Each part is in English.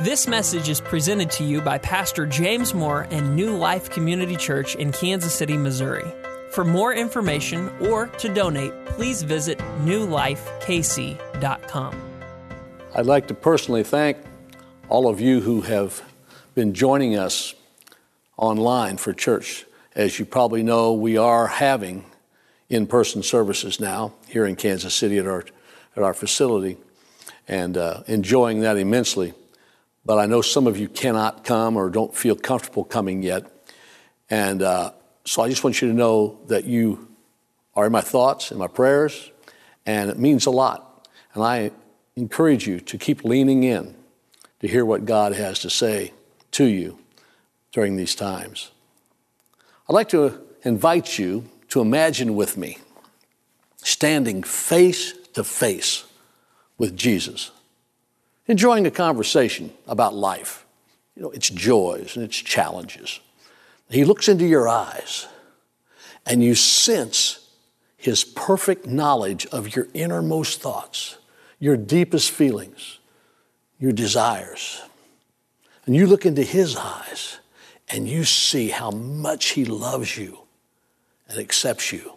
This message is presented to you by Pastor James Moore and New Life Community Church in Kansas City, Missouri. For more information or to donate, please visit newlifekc.com. I'd like to personally thank all of you who have been joining us online for church. As you probably know, we are having in-person services now here in Kansas City at our facility, and enjoying that immensely. But I know some of you cannot come or don't feel comfortable coming yet. And so I just want you to know that you are in my thoughts and my prayers, and it means a lot. And I encourage you to keep leaning in to hear what God has to say to you during these times. I'd like to invite you to imagine with me standing face to face with Jesus, enjoying a conversation about life, its joys and its challenges. He looks into your eyes, and you sense his perfect knowledge of your innermost thoughts, your deepest feelings, your desires. And you look into his eyes, and you see how much he loves you and accepts you.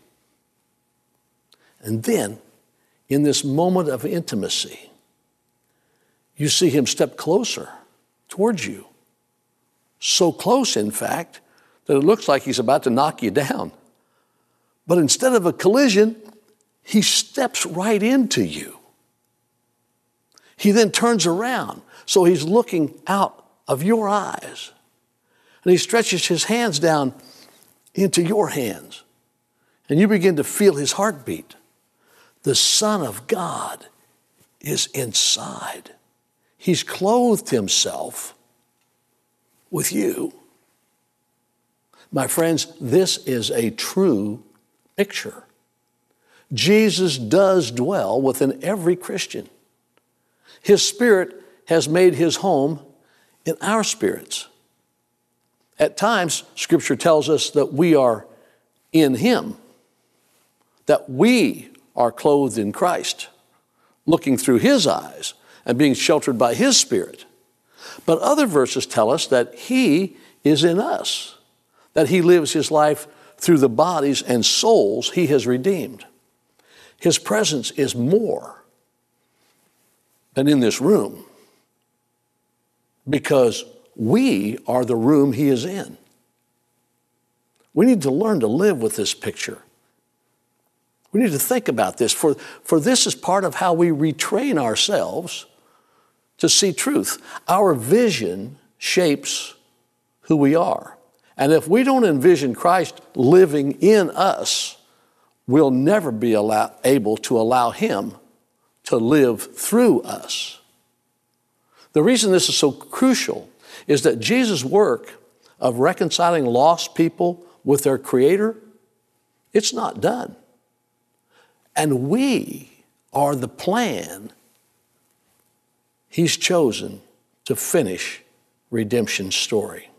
And then, in this moment of intimacy, you see him step closer towards you. So close, in fact, that it looks like he's about to knock you down. But instead of a collision, he steps right into you. He then turns around, so he's looking out of your eyes. And he stretches his hands down into your hands. And you begin to feel his heartbeat. The Son of God is inside. He's clothed himself with you. My friends, this is a true picture. Jesus does dwell within every Christian. His Spirit has made his home in our spirits. At times, Scripture tells us that we are in him, that we are clothed in Christ, looking through his eyes and being sheltered by his Spirit. But other verses tell us that he is in us, that he lives his life through the bodies and souls he has redeemed. His presence is more than in this room, because we are the room he is in. We need to learn to live with this picture. We need to think about this, for this is part of how we retrain ourselves to see truth. Our vision shapes who we are. And if we don't envision Christ living in us, we'll never be able to allow him to live through us. The reason this is so crucial is that Jesus' work of reconciling lost people with their Creator, it's not done. And we are the plan he's chosen to finish redemption's story.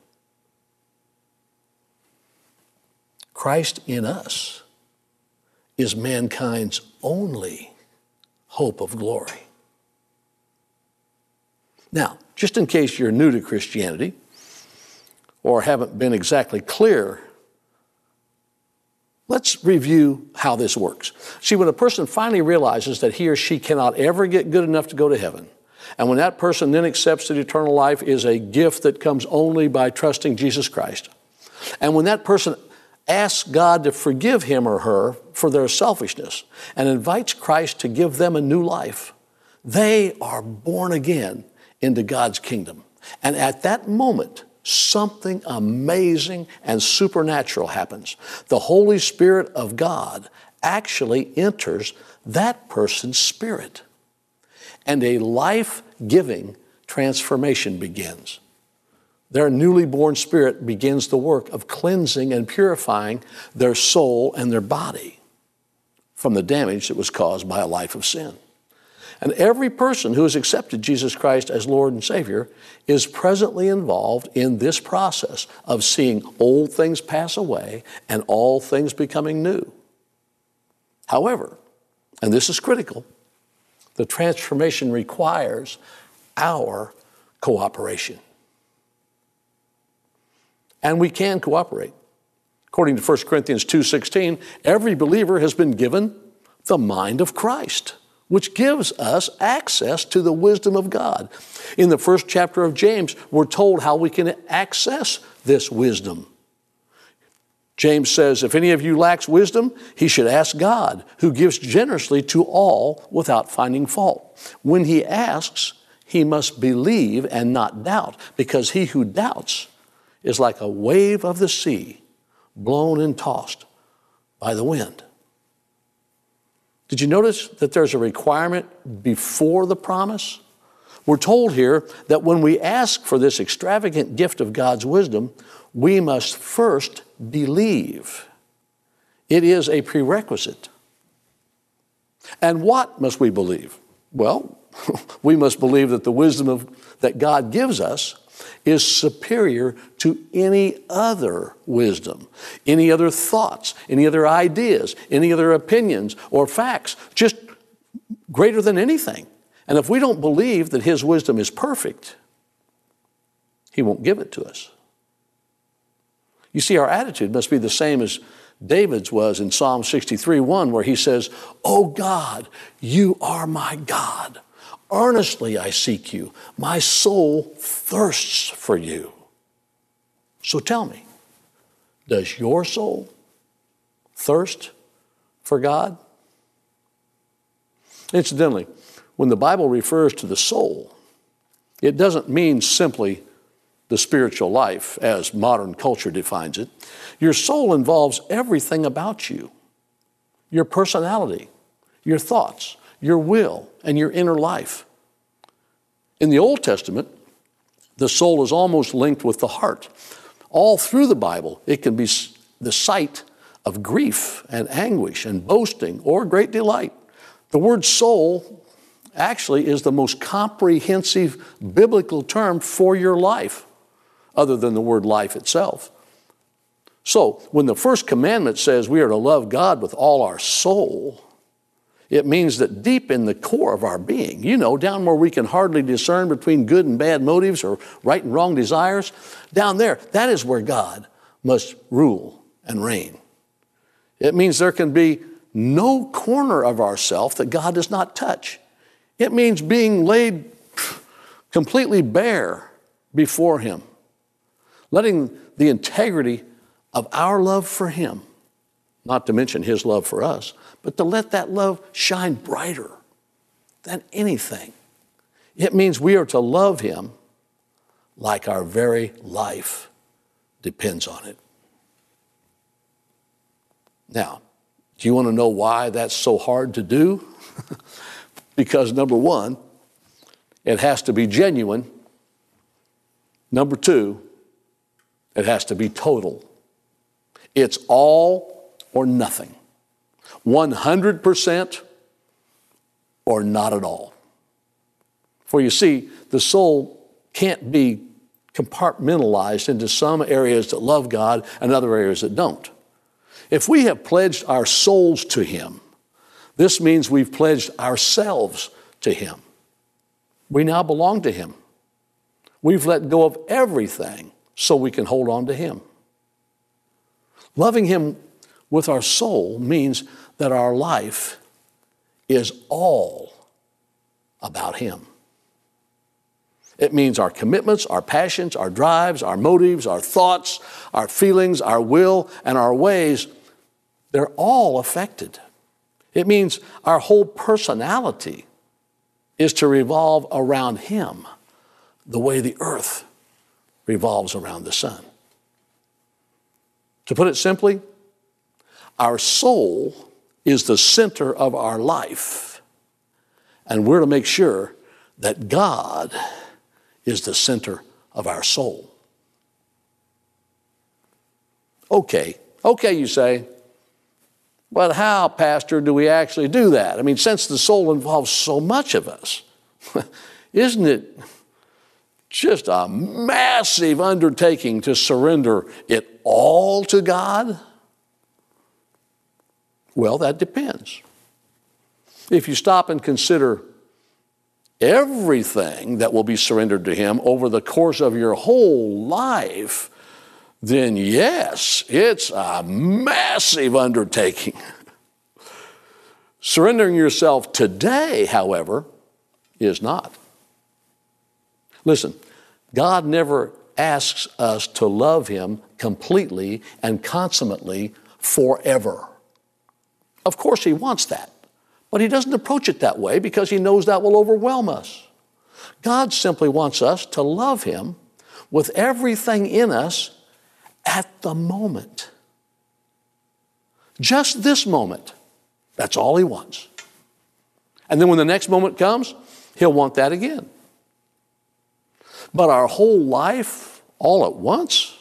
Christ in us is mankind's only hope of glory. Now, just in case you're new to Christianity or haven't been exactly clear, let's review how this works. See, when a person finally realizes that he or she cannot ever get good enough to go to heaven, and when that person then accepts that eternal life is a gift that comes only by trusting Jesus Christ, and when that person asks God to forgive him or her for their selfishness and invites Christ to give them a new life, they are born again into God's kingdom. And at that moment, something amazing and supernatural happens. The Holy Spirit of God actually enters that person's spirit, and a life-giving transformation begins. Their newly born spirit begins the work of cleansing and purifying their soul and their body from the damage that was caused by a life of sin. And every person who has accepted Jesus Christ as Lord and Savior is presently involved in this process of seeing old things pass away and all things becoming new. However, and this is critical, the transformation requires our cooperation. And we can cooperate. According to 1 Corinthians 2:16, every believer has been given the mind of Christ, which gives us access to the wisdom of God. In the first chapter of James, we're told how we can access this wisdom. James says, if any of you lacks wisdom, he should ask God, who gives generously to all without finding fault. When he asks, he must believe and not doubt, because he who doubts is like a wave of the sea, blown and tossed by the wind. Did you notice that there's a requirement before the promise? We're told here that when we ask for this extravagant gift of God's wisdom, we must first believe. It is a prerequisite. And what must we believe? Well, we must believe that the wisdom that God gives us is superior to any other wisdom, any other thoughts, any other ideas, any other opinions or facts, just greater than anything. And if we don't believe that his wisdom is perfect, he won't give it to us. You see, our attitude must be the same as David's was in Psalm 63:1, where he says, "O God, you are my God. Earnestly I seek you. My soul thirsts for you." So tell me, does your soul thirst for God? Incidentally, when the Bible refers to the soul, it doesn't mean simply the spiritual life as modern culture defines it. Your soul involves everything about you: your personality, your thoughts, your will, and your inner life. In the Old Testament, the soul is almost linked with the heart. All through the Bible, it can be the site of grief and anguish and boasting or great delight. The word soul actually is the most comprehensive biblical term for your life, other than the word life itself. So, when the first commandment says we are to love God with all our soul, it means that deep in the core of our being, down where we can hardly discern between good and bad motives or right and wrong desires, down there, that is where God must rule and reign. It means there can be no corner of ourself that God does not touch. It means being laid completely bare before him, letting the integrity of our love for him, not to mention his love for us, but to let that love shine brighter than anything. It means we are to love him like our very life depends on it. Now, do you want to know why that's so hard to do? Because number one, it has to be genuine. Number two, it has to be total. It's all or nothing. 100% or not at all. For you see, the soul can't be compartmentalized into some areas that love God and other areas that don't. If we have pledged our souls to him, this means we've pledged ourselves to him. We now belong to him. We've let go of everything so we can hold on to him. Loving him with our soul means that our life is all about him. It means our commitments, our passions, our drives, our motives, our thoughts, our feelings, our will, and our ways, they're all affected. It means our whole personality is to revolve around him the way the earth revolves around the sun. To put it simply, our soul is the center of our life, and we're to make sure that God is the center of our soul. Okay, you say, but how, Pastor, do we actually do that? I mean, since the soul involves so much of us, isn't it just a massive undertaking to surrender it all to God? Well, that depends. If you stop and consider everything that will be surrendered to him over the course of your whole life, then yes, it's a massive undertaking. Surrendering yourself today, however, is not. Listen, God never asks us to love him completely and consummately forever. Of course, he wants that, but he doesn't approach it that way because he knows that will overwhelm us. God simply wants us to love him with everything in us at the moment. Just this moment. That's all he wants. And then when the next moment comes, he'll want that again. But our whole life, all at once?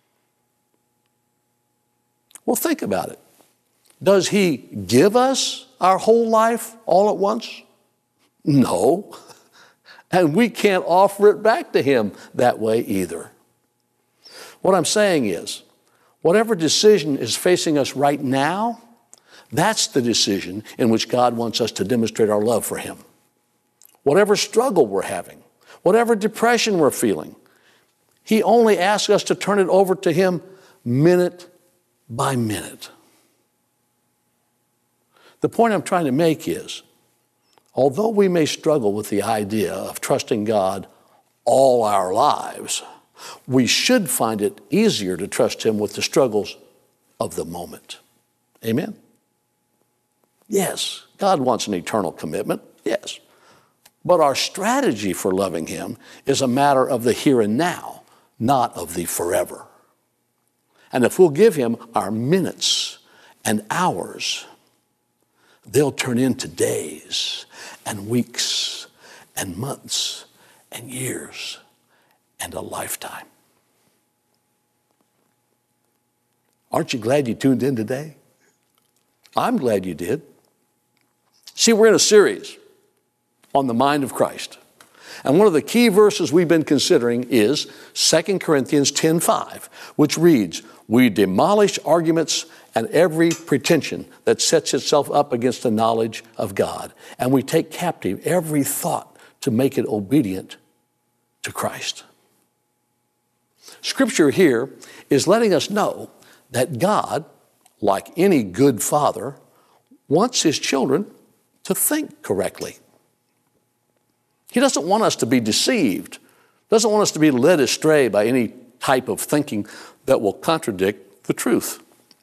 Well, think about it. Does he give us our whole life all at once? No. And we can't offer it back to him that way either. What I'm saying is, whatever decision is facing us right now, that's the decision in which God wants us to demonstrate our love for him. Whatever struggle we're having, whatever depression we're feeling, he only asks us to turn it over to him minute by minute. The point I'm trying to make is, although we may struggle with the idea of trusting God all our lives, we should find it easier to trust him with the struggles of the moment. Amen? Yes, God wants an eternal commitment, yes. But our strategy for loving him is a matter of the here and now, not of the forever. And if we'll give him our minutes and hours, they'll turn into days and weeks and months and years and a lifetime. Aren't you glad you tuned in today? I'm glad you did. See, we're in a series on the mind of Christ. And one of the key verses we've been considering is 2 Corinthians 10:5, which reads, "We demolish arguments and every pretension that sets itself up against the knowledge of God, and we take captive every thought to make it obedient to Christ." Scripture here is letting us know that God, like any good father, wants his children to think correctly. He doesn't want us to be deceived, doesn't want us to be led astray by any type of thinking that will contradict the truth.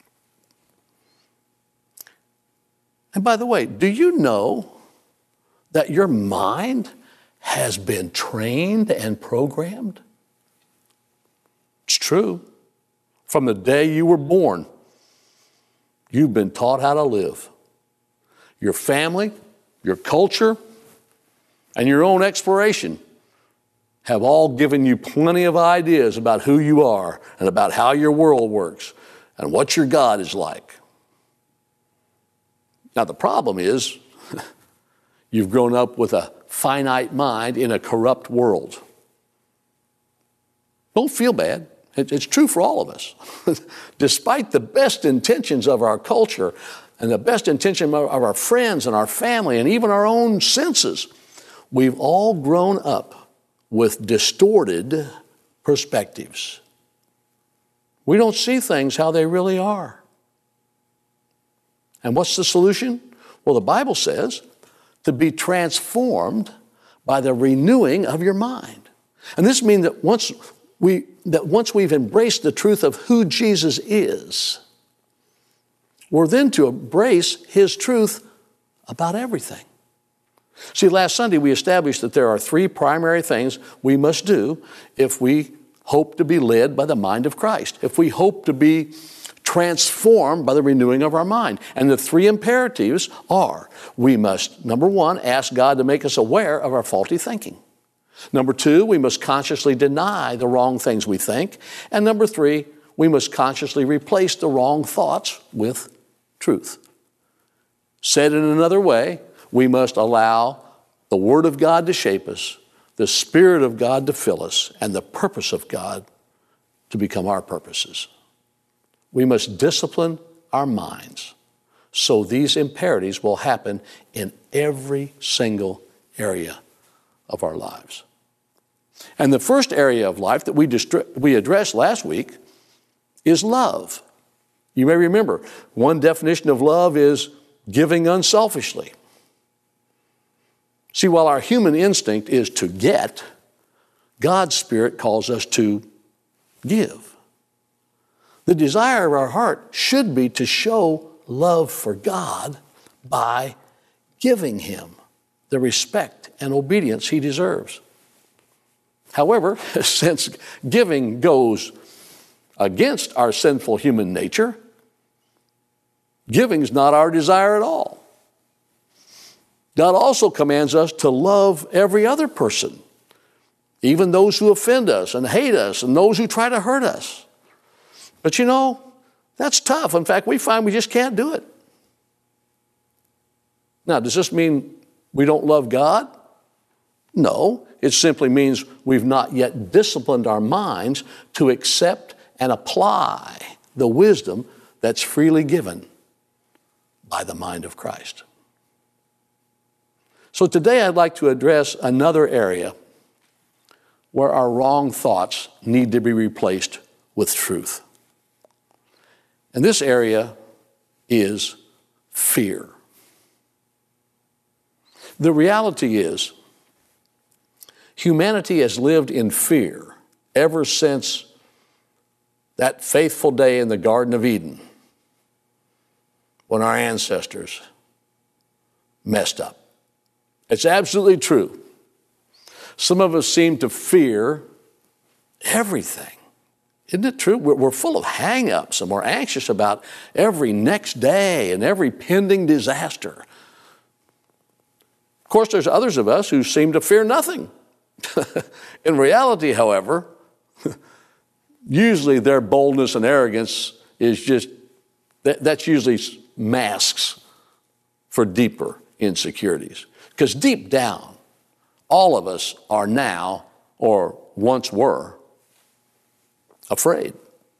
And by the way, do you know that your mind has been trained and programmed? It's true. From the day you were born, you've been taught how to live. Your family, your culture, and your own exploration have all given you plenty of ideas about who you are and about how your world works and what your God is like. Now, the problem is you've grown up with a finite mind in a corrupt world. Don't feel bad. It's true for all of us. Despite the best intentions of our culture and the best intention of our friends and our family and even our own senses, we've all grown up with distorted perspectives. We don't see things how they really are. And what's the solution? Well, the Bible says to be transformed by the renewing of your mind. And this means that once we've embraced the truth of who Jesus is, we're then to embrace his truth about everything. See, last Sunday we established that there are three primary things we must do if we hope to be led by the mind of Christ, if we hope to be transformed by the renewing of our mind. And the three imperatives are, we must, number one, ask God to make us aware of our faulty thinking. Number two, we must consciously deny the wrong things we think. And number three, we must consciously replace the wrong thoughts with truth. Said in another way, we must allow the Word of God to shape us, the Spirit of God to fill us, and the purpose of God to become our purposes. We must discipline our minds so these imperatives will happen in every single area of our lives. And the first area of life that we addressed last week is love. You may remember, one definition of love is giving unselfishly. See, while our human instinct is to get, God's Spirit calls us to give. The desire of our heart should be to show love for God by giving Him the respect and obedience He deserves. However, since giving goes against our sinful human nature, giving is not our desire at all. God also commands us to love every other person, even those who offend us and hate us and those who try to hurt us. But you know, that's tough. In fact, we find we just can't do it. Now, does this mean we don't love God? No, it simply means we've not yet disciplined our minds to accept and apply the wisdom that's freely given by the mind of Christ. So today I'd like to address another area where our wrong thoughts need to be replaced with truth. And this area is fear. The reality is, humanity has lived in fear ever since that faithful day in the Garden of Eden when our ancestors messed up. It's absolutely true. Some of us seem to fear everything. Isn't it true? We're full of hang-ups and we're anxious about every next day and every pending disaster. Of course, there's others of us who seem to fear nothing. In reality, however, usually their boldness and arrogance is just, that's usually masks for deeper insecurities. Because deep down, all of us are now, or once were, afraid.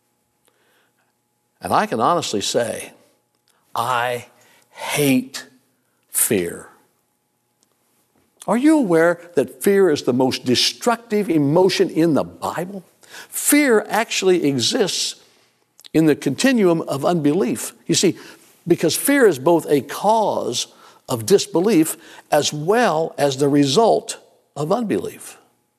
And I can honestly say, I hate fear. Are you aware that fear is the most destructive emotion in the Bible? Fear actually exists in the continuum of unbelief. You see, because fear is both a cause of disbelief as well as the result of unbelief.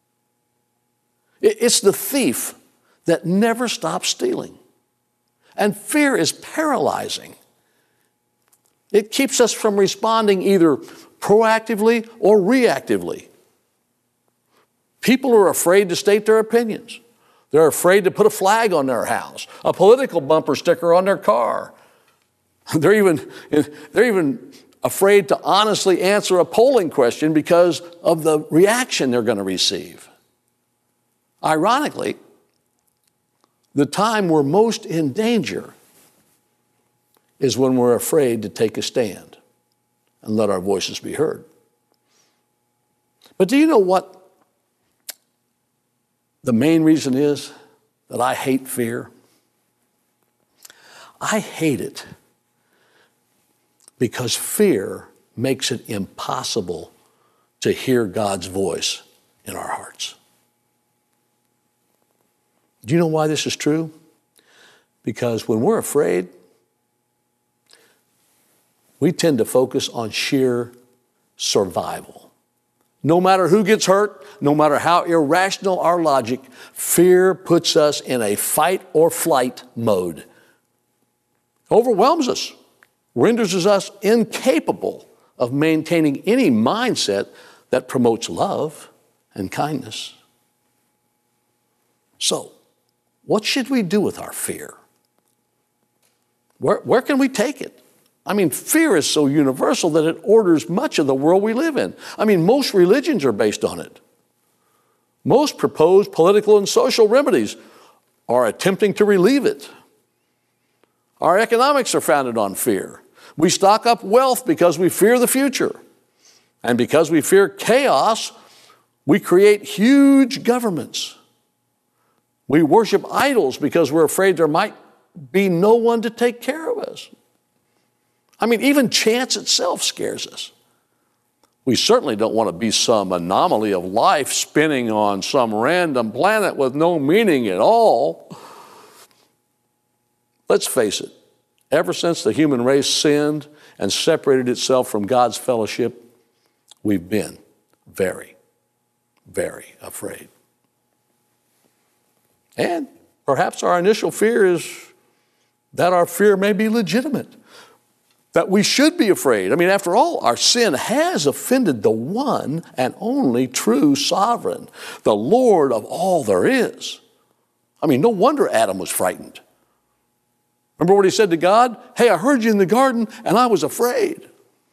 It's the thief that never stops stealing. And fear is paralyzing. It keeps us from responding either proactively or reactively. People are afraid to state their opinions. They're afraid to put a flag on their house, a political bumper sticker on their car. They're even afraid to honestly answer a polling question because of the reaction they're going to receive. Ironically, the time we're most in danger is when we're afraid to take a stand and let our voices be heard. But do you know what the main reason is that I hate fear? I hate it because fear makes it impossible to hear God's voice in our hearts. Do you know why this is true? Because when we're afraid, we tend to focus on sheer survival. No matter who gets hurt, no matter how irrational our logic, fear puts us in a fight or flight mode. Overwhelms us, renders us incapable of maintaining any mindset that promotes love and kindness. So, what should we do with our fear? Where can we take it? I mean, fear is so universal that it orders much of the world we live in. I mean, most religions are based on it. Most proposed political and social remedies are attempting to relieve it. Our economics are founded on fear. We stock up wealth because we fear the future. And because we fear chaos, we create huge governments. We worship idols because we're afraid there might be no one to take care of us. I mean, even chance itself scares us. We certainly don't want to be some anomaly of life spinning on some random planet with no meaning at all. Let's face it, ever since the human race sinned and separated itself from God's fellowship, we've been very, very afraid. And perhaps our initial fear is that our fear may be legitimate, that we should be afraid. I mean, after all, our sin has offended the one and only true sovereign, the Lord of all there is. I mean, no wonder Adam was frightened. Remember what he said to God? Hey, I heard you in the garden and I was afraid.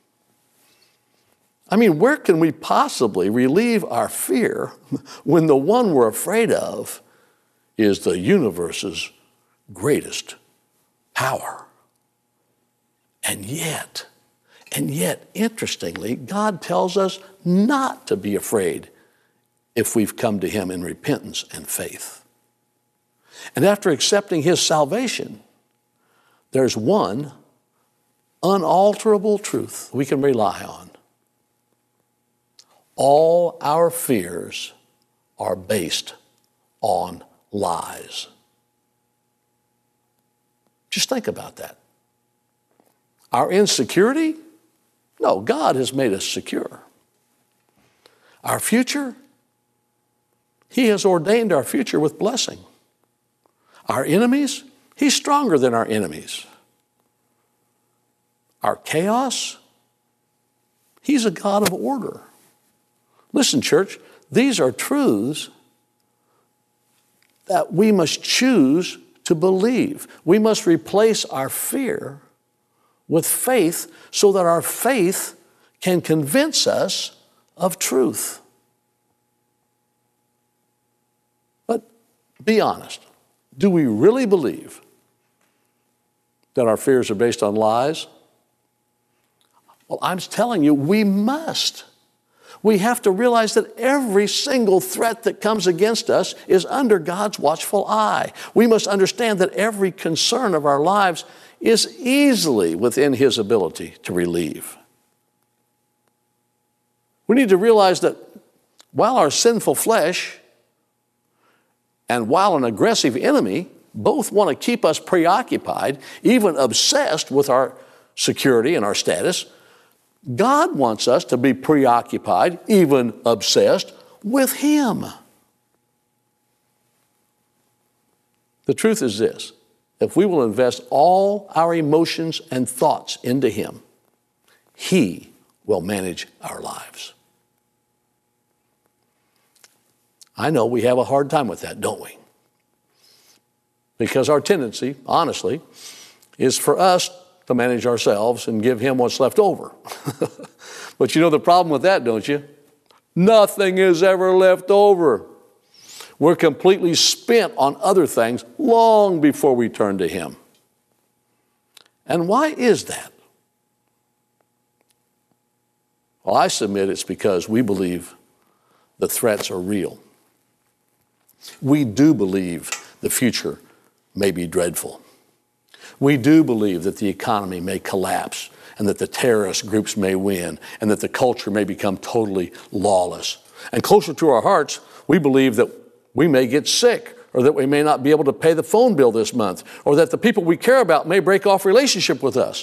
I mean, where can we possibly relieve our fear when the one we're afraid of is the universe's greatest power? And yet, interestingly, God tells us not to be afraid if we've come to him in repentance and faith. And after accepting his salvation, there's one unalterable truth we can rely on. All our fears are based on lies. Just think about that. Our insecurity? No, God has made us secure. Our future? He has ordained our future with blessing. Our enemies? He's stronger than our enemies. Our chaos? He's a God of order. Listen, church, these are truths that we must choose to believe. We must replace our fear with faith so that our faith can convince us of truth. But be honest, do we really believe that our fears are based on lies? Well, I'm telling you, we must. We have to realize that every single threat that comes against us is under God's watchful eye. We must understand that every concern of our lives is easily within his ability to relieve. We need to realize that while our sinful flesh and while an aggressive enemy both want to keep us preoccupied, even obsessed with our security and our status, God wants us to be preoccupied, even obsessed with him. The truth is this: if we will invest all our emotions and thoughts into him, he will manage our lives. I know we have a hard time with that, don't we? Because our tendency, honestly, is for us to manage ourselves and give him what's left over. But you know the problem with that, don't you? Nothing is ever left over. We're completely spent on other things long before we turn to him. And why is that? Well, I submit it's because we believe the threats are real. We do believe the future may be dreadful. We do believe that the economy may collapse and that the terrorist groups may win and that the culture may become totally lawless. And closer to our hearts, we believe that we may get sick, or that we may not be able to pay the phone bill this month, or that the people we care about may break off relationship with us.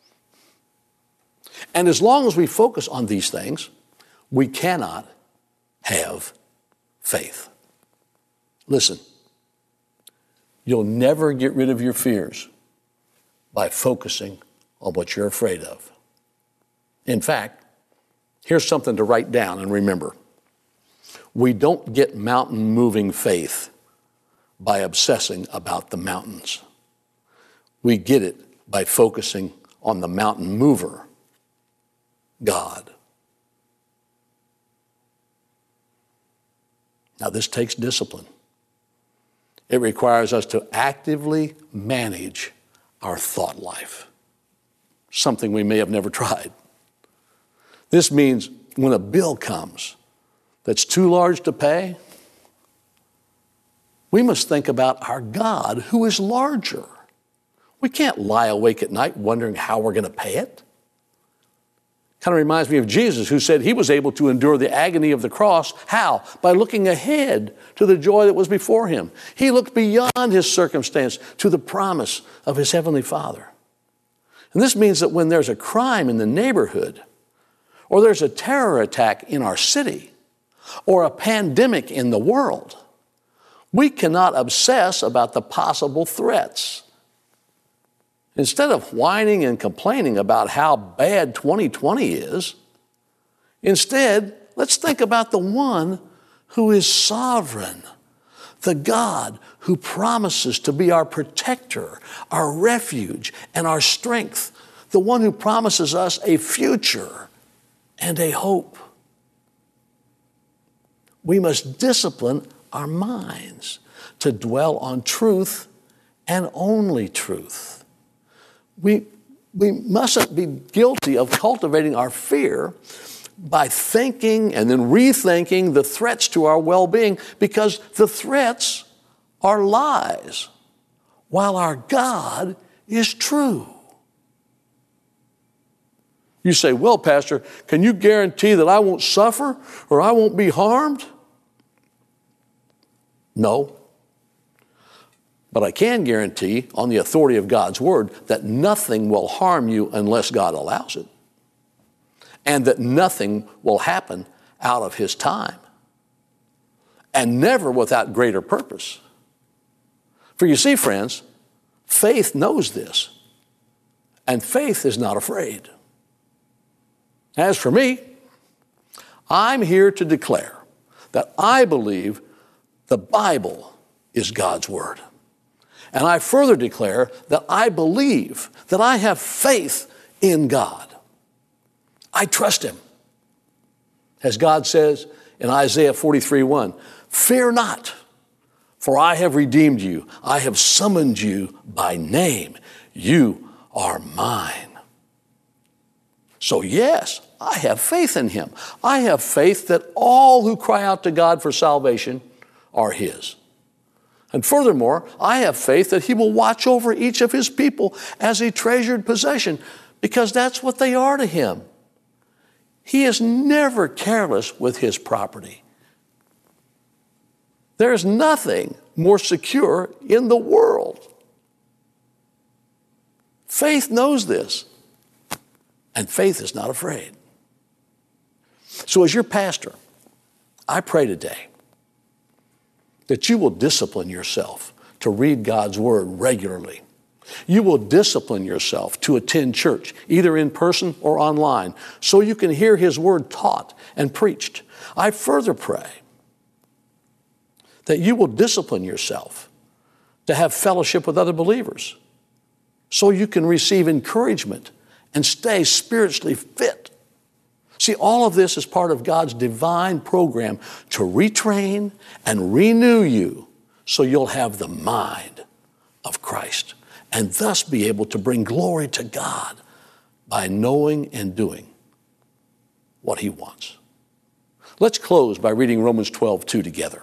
And as long as we focus on these things, we cannot have faith. Listen, you'll never get rid of your fears by focusing on what you're afraid of. In fact, here's something to write down and remember. We don't get mountain-moving faith by obsessing about the mountains. We get it by focusing on the mountain mover, God. Now, this takes discipline. It requires us to actively manage our thought life, something we may have never tried. This means when a bill comes that's too large to pay, we must think about our God who is larger. We can't lie awake at night wondering how we're going to pay it. Kind of reminds me of Jesus, who said he was able to endure the agony of the cross. How? By looking ahead to the joy that was before him. He looked beyond his circumstance to the promise of his heavenly Father. And this means that when there's a crime in the neighborhood, or there's a terror attack in our city, or a pandemic in the world, we cannot obsess about the possible threats. Instead of whining and complaining about how bad 2020 is, instead, let's think about the one who is sovereign, the God who promises to be our protector, our refuge, and our strength, the one who promises us a future and a hope. We must discipline our minds to dwell on truth and only truth. We mustn't be guilty of cultivating our fear by thinking and then rethinking the threats to our well-being, because the threats are lies, while our God is true. You say, well, Pastor, can you guarantee that I won't suffer or I won't be harmed? No. But I can guarantee, on the authority of God's word, that nothing will harm you unless God allows it, and that nothing will happen out of his time, and never without greater purpose. For you see, friends, faith knows this, and faith is not afraid. As for me, I'm here to declare that I believe the Bible is God's word. And I further declare that I believe, that I have faith in God. I trust him. As God says in Isaiah 43:1, fear not, for I have redeemed you. I have summoned you by name. You are mine. So yes, I have faith in him. I have faith that all who cry out to God for salvation are his. And furthermore, I have faith that he will watch over each of his people as a treasured possession, because that's what they are to him. He is never careless with his property. There is nothing more secure in the world. Faith knows this, and faith is not afraid. So as your pastor, I pray today that you will discipline yourself to read God's word regularly. You will discipline yourself to attend church, either in person or online, so you can hear his word taught and preached. I further pray that you will discipline yourself to have fellowship with other believers, so you can receive encouragement and stay spiritually fit. See, all of this is part of God's divine program to retrain and renew you so you'll have the mind of Christ and thus be able to bring glory to God by knowing and doing what he wants. Let's close by reading Romans 12:2 together.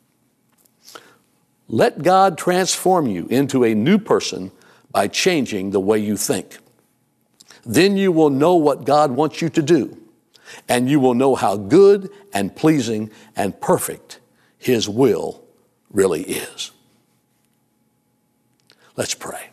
Let God transform you into a new person by changing the way you think. Then you will know what God wants you to do, and you will know how good and pleasing and perfect his will really is. Let's pray.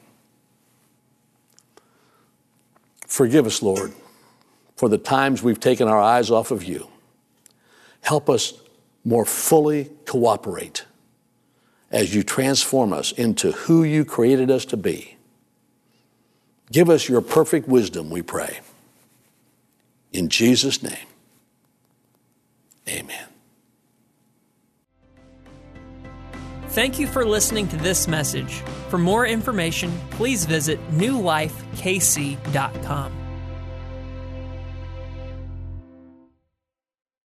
Forgive us, Lord, for the times we've taken our eyes off of you. Help us more fully cooperate as you transform us into who you created us to be. Give us your perfect wisdom, we pray. In Jesus' name, amen. Thank you for listening to this message. For more information, please visit newlifekc.com.